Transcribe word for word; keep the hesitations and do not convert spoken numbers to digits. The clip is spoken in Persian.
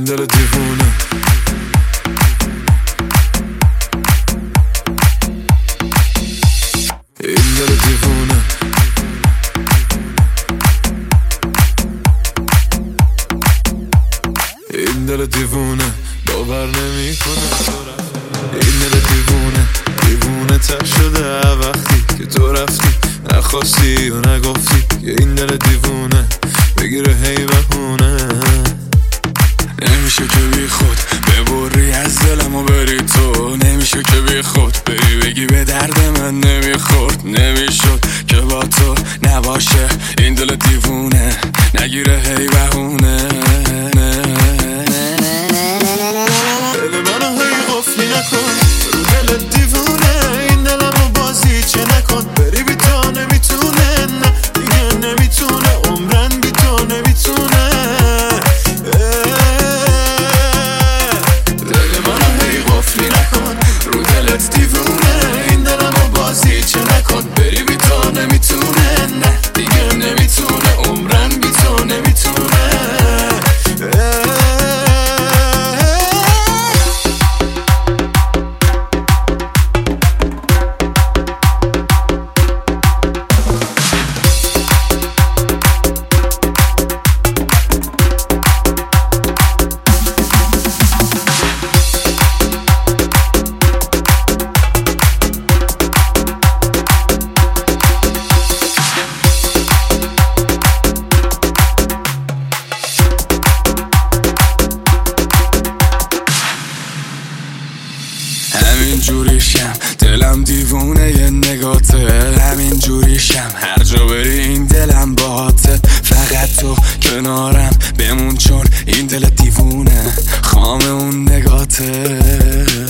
دل دیوونه این دل دیوونه این دل دیوونه باور نمی کنه این دل دیوونه دیوونه تر شده وقتی که تو رفتی نخواستی و نگفتی که این دل دیوونه بگیره هی بهونه نمیشه که بی خود ببری از دلم و بری تو نمیشه که بی خود بری بگی به درد من نمیخورد نمیشد که با تو نباشه این دل دیوونه نگیره هی بهونه دل منو هی قفلی نکن رو دل دیوونه این دلمو بازی چه نکن بری بی تو نمیتونه نه دیگه نمیتونه عمرن بی تو نمیتونه دل منو هی قفلی نکن رو دلت دیوونه این دلمو بازی چه نکن بری بی تو نمیتونه نه دیگه نمیتونه عمرن بی تو نمیتونه همین جوریشم دلم دیوونه یه نگاته همین جوریشم هر جا بری این دلم باته فقط تو کنارم بمون چون این دل دیوونه خام اون نگاته